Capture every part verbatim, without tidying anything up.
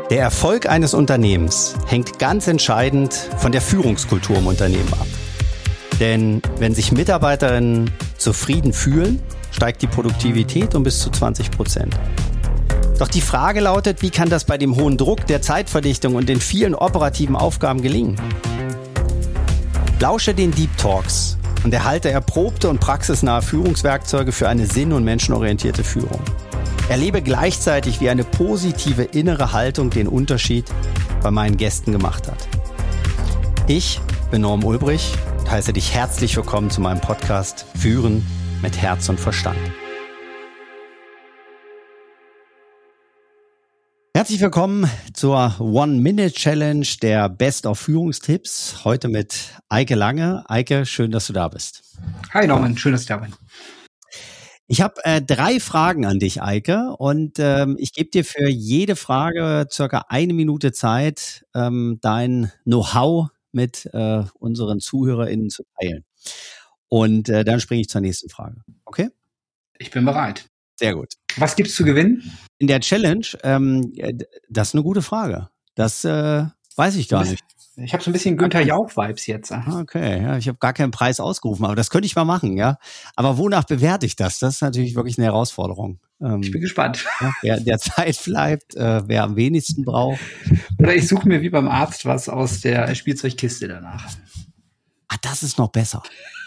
Der Erfolg eines Unternehmens hängt ganz entscheidend von der Führungskultur im Unternehmen ab. Denn wenn sich Mitarbeiterinnen zufrieden fühlen, steigt die Produktivität um bis zu zwanzig Prozent. Doch die Frage lautet, wie kann das bei dem hohen Druck, der Zeitverdichtung und den vielen operativen Aufgaben gelingen? Lausche den Deep Talks und erhalte erprobte und praxisnahe Führungswerkzeuge für eine sinn- und menschenorientierte Führung. Erlebe gleichzeitig, wie eine positive innere Haltung den Unterschied bei meinen Gästen gemacht hat. Ich bin Norm Ulbrich und heiße dich herzlich willkommen zu meinem Podcast Führen mit Herz und Verstand. Herzlich willkommen zur One-Minute-Challenge der Best-of-Führungstipps. Heute mit Eike Lange. Eike, schön, dass du da bist. Hi Norman, schön, dass ich da bin. Ich habe äh, drei Fragen an dich, Eike, und ähm, ich gebe dir für jede Frage circa eine Minute Zeit, ähm, dein Know-how mit äh, unseren ZuhörerInnen zu teilen. Und äh, dann springe ich zur nächsten Frage. Okay? Ich bin bereit. Sehr gut. Was gibt's zu gewinnen? In der Challenge, ähm, das ist eine gute Frage. Das äh, weiß ich gar nicht. Ich habe so ein bisschen Günther Jauch-Vibes jetzt. Okay, ja, ich habe gar keinen Preis ausgerufen, aber das könnte ich mal machen, ja. Aber wonach bewerte ich das? Das ist natürlich wirklich eine Herausforderung. Ähm, ich bin gespannt. Ja, wer der Zeit bleibt, äh, wer am wenigsten braucht. Oder ich suche mir wie beim Arzt was aus der Spielzeugkiste danach. Ah, das ist noch besser.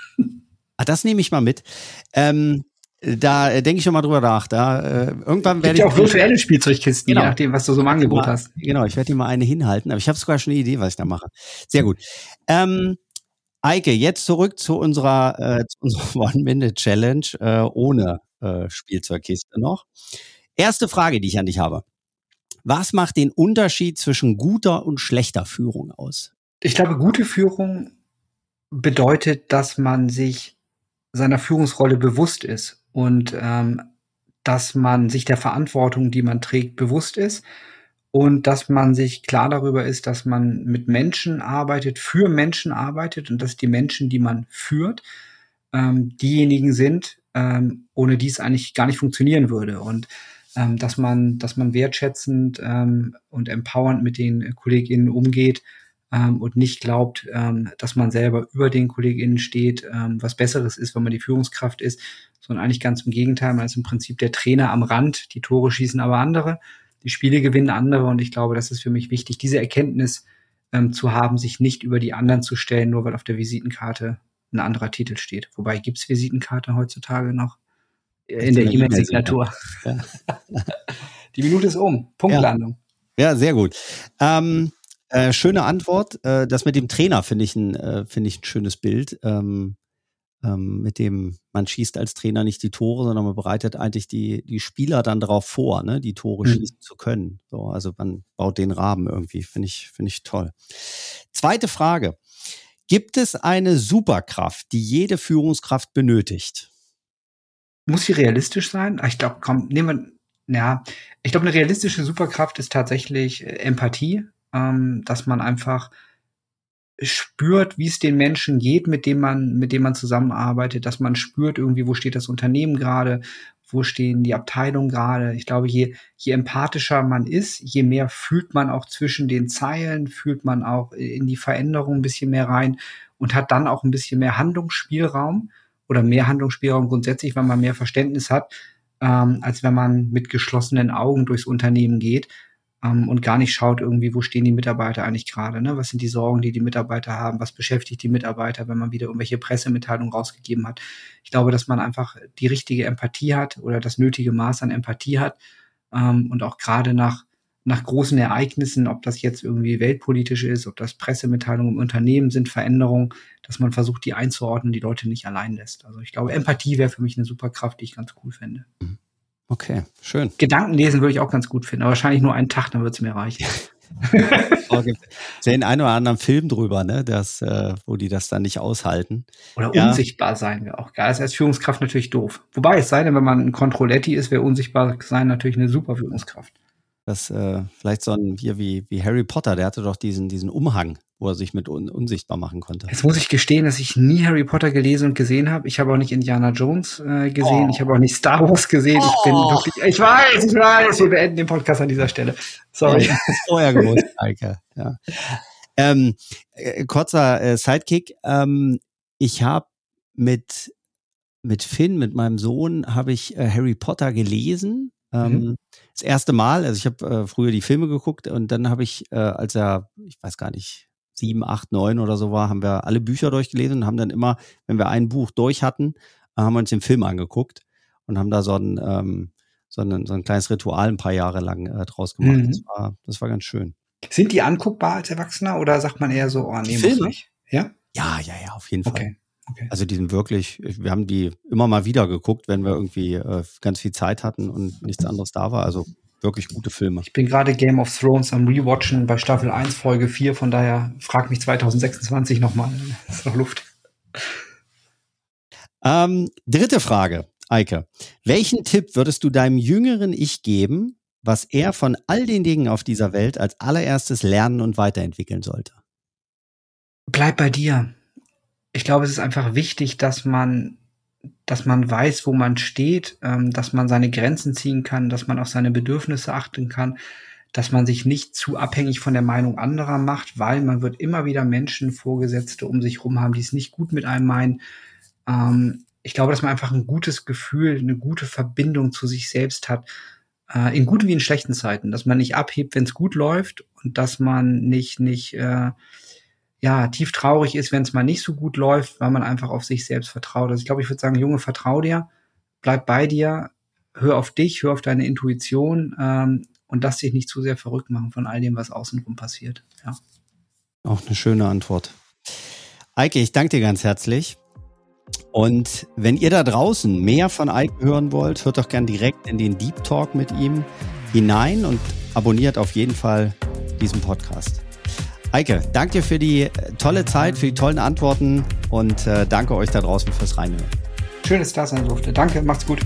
Ah, das nehme ich mal mit. Ähm, Da äh, denke ich schon mal drüber nach. Da äh, irgendwann werde ich ja auch virtuelle Spielzeugkisten, genau. Je nachdem, was du so im Angebot mal, hast. Genau, ich werde dir mal eine hinhalten, aber ich habe sogar schon eine Idee, was ich da mache. Sehr gut. Ähm, Eike, jetzt zurück zu unserer, äh, zu unserer One-Minute-Challenge äh, ohne äh, Spielzeugkiste noch. Erste Frage, die ich an dich habe. Was macht den Unterschied zwischen guter und schlechter Führung aus? Ich glaube, gute Führung bedeutet, dass man sich seiner Führungsrolle bewusst ist und ähm, dass man sich der Verantwortung, die man trägt, bewusst ist und dass man sich klar darüber ist, dass man mit Menschen arbeitet, für Menschen arbeitet und dass die Menschen, die man führt, ähm, diejenigen sind, ähm, ohne die es eigentlich gar nicht funktionieren würde und ähm, dass man, dass man wertschätzend ähm, und empowernd mit den KollegInnen umgeht, Ähm, und nicht glaubt, ähm, dass man selber über den KollegInnen steht, ähm, was Besseres ist, wenn man die Führungskraft ist, sondern eigentlich ganz im Gegenteil. Man ist im Prinzip der Trainer am Rand, die Tore schießen aber andere, die Spiele gewinnen andere und ich glaube, das ist für mich wichtig, diese Erkenntnis ähm, zu haben, sich nicht über die anderen zu stellen, nur weil auf der Visitenkarte ein anderer Titel steht. Wobei, gibt's Visitenkarte heutzutage noch? In der E-Mail-Signatur. Ja. Die Minute ist um. Punktlandung. Ja, ja, sehr gut. Ähm Äh, schöne Antwort. Äh, das mit dem Trainer finde ich ein äh, finde ich ein schönes Bild. Ähm, ähm, mit dem man schießt als Trainer nicht die Tore, sondern man bereitet eigentlich die die Spieler dann darauf vor, ne, die Tore mhm. schießen zu können. So, also man baut den Rahmen irgendwie. Finde ich finde ich toll. Zweite Frage: Gibt es eine Superkraft, die jede Führungskraft benötigt? Muss sie realistisch sein? Ich glaube, komm, nehmen wir. Ja, ich glaube, eine realistische Superkraft ist tatsächlich äh, Empathie. Ähm, dass man einfach spürt, wie es den Menschen geht, mit dem man, mit dem man zusammenarbeitet, dass man spürt irgendwie, wo steht das Unternehmen gerade, wo stehen die Abteilungen gerade. Ich glaube, je, je empathischer man ist, je mehr fühlt man auch zwischen den Zeilen, fühlt man auch in die Veränderung ein bisschen mehr rein und hat dann auch ein bisschen mehr Handlungsspielraum oder mehr Handlungsspielraum grundsätzlich, weil man mehr Verständnis hat, ähm, als wenn man mit geschlossenen Augen durchs Unternehmen geht. Um, und gar nicht schaut irgendwie, wo stehen die Mitarbeiter eigentlich gerade, ne? Was sind die Sorgen, die die Mitarbeiter haben? Was beschäftigt die Mitarbeiter, wenn man wieder irgendwelche Pressemitteilungen rausgegeben hat? Ich glaube, dass man einfach die richtige Empathie hat oder das nötige Maß an Empathie hat um, und auch gerade nach nach großen Ereignissen, ob das jetzt irgendwie weltpolitisch ist, ob das Pressemitteilungen im Unternehmen sind, Veränderungen, dass man versucht, die einzuordnen, die Leute nicht allein lässt. Also ich glaube, Empathie wäre für mich eine Superkraft, die ich ganz cool fände. Okay, schön. Gedanken lesen würde ich auch ganz gut finden, aber wahrscheinlich nur einen Tag, dann wird es mir reichen. Es gibt den einen oder anderen Film drüber, ne, das, äh, wo die das dann nicht aushalten. Oder ja. Unsichtbar sein wäre auch geil. Das ist als Führungskraft natürlich doof. Wobei, es sei denn, wenn man ein Controletti ist, wäre unsichtbar sein natürlich eine super Führungskraft. Das äh, vielleicht so ein hier wie, wie Harry Potter, der hatte doch diesen, diesen Umhang, wo er sich mit un- unsichtbar machen konnte. Jetzt muss ich gestehen, dass ich nie Harry Potter gelesen und gesehen habe. Ich habe auch nicht Indiana Jones äh, gesehen. Oh. Ich habe auch nicht Star Wars gesehen. Oh. Ich bin wirklich, ich weiß, ich weiß, wir beenden den Podcast an dieser Stelle. Sorry. Ja, das ist vorher gewusst, Eike. Ja. Ähm, äh, kurzer äh, Sidekick. Ähm, ich habe mit, mit Finn, mit meinem Sohn, habe ich äh, Harry Potter gelesen. Ähm, mhm. Das erste Mal. Also ich habe äh, früher die Filme geguckt und dann habe ich, äh, als er, ich weiß gar nicht, sieben, acht, neun oder so war, haben wir alle Bücher durchgelesen und haben dann immer, wenn wir ein Buch durch hatten, haben wir uns den Film angeguckt und haben da so ein, ähm, so ein, so ein kleines Ritual ein paar Jahre lang äh, draus gemacht. Mhm. Das war, das war ganz schön. Sind die anguckbar als Erwachsener oder sagt man eher so, oh nee, muss nicht? Ja? Ja, ja, ja, auf jeden Fall. Okay. Okay. Also die sind wirklich, wir haben die immer mal wieder geguckt, wenn wir irgendwie äh, ganz viel Zeit hatten und nichts anderes da war. Also wirklich gute Filme. Ich bin gerade Game of Thrones am Rewatchen bei Staffel eins, Folge vier, von daher frag mich zwanzig sechsundzwanzig nochmal. Das ist noch Luft. Ähm, dritte Frage, Eike. Welchen Tipp würdest du deinem jüngeren Ich geben, was er von all den Dingen auf dieser Welt als allererstes lernen und weiterentwickeln sollte? Bleib bei dir. Ich glaube, es ist einfach wichtig, dass man dass man weiß, wo man steht, ähm, dass man seine Grenzen ziehen kann, dass man auf seine Bedürfnisse achten kann, dass man sich nicht zu abhängig von der Meinung anderer macht, weil man wird immer wieder Menschen, Vorgesetzte um sich rum haben, die es nicht gut mit einem meinen. Ähm, ich glaube, dass man einfach ein gutes Gefühl, eine gute Verbindung zu sich selbst hat, äh, in guten wie in schlechten Zeiten, dass man nicht abhebt, wenn es gut läuft und dass man nicht nicht äh, ja, tief traurig ist, wenn es mal nicht so gut läuft, weil man einfach auf sich selbst vertraut. Also ich glaube, ich würde sagen, Junge, vertrau dir, bleib bei dir, hör auf dich, hör auf deine Intuition ähm, und lass dich nicht zu sehr verrückt machen von all dem, was außenrum passiert. Ja. Auch eine schöne Antwort. Eike, ich danke dir ganz herzlich. Und wenn ihr da draußen mehr von Eike hören wollt, hört doch gern direkt in den Deep Talk mit ihm hinein und abonniert auf jeden Fall diesen Podcast. Eike, danke dir für die tolle Zeit, für die tollen Antworten und äh, danke euch da draußen fürs Reinhören. Schön, dass du da sein durfte. Danke, macht's gut.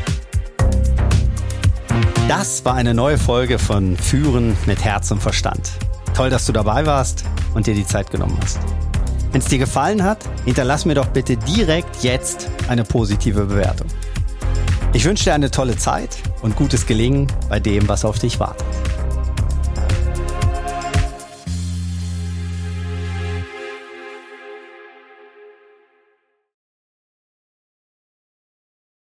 Das war eine neue Folge von Führen mit Herz und Verstand. Toll, dass du dabei warst und dir die Zeit genommen hast. Wenn es dir gefallen hat, hinterlass mir doch bitte direkt jetzt eine positive Bewertung. Ich wünsche dir eine tolle Zeit und gutes Gelingen bei dem, was auf dich wartet.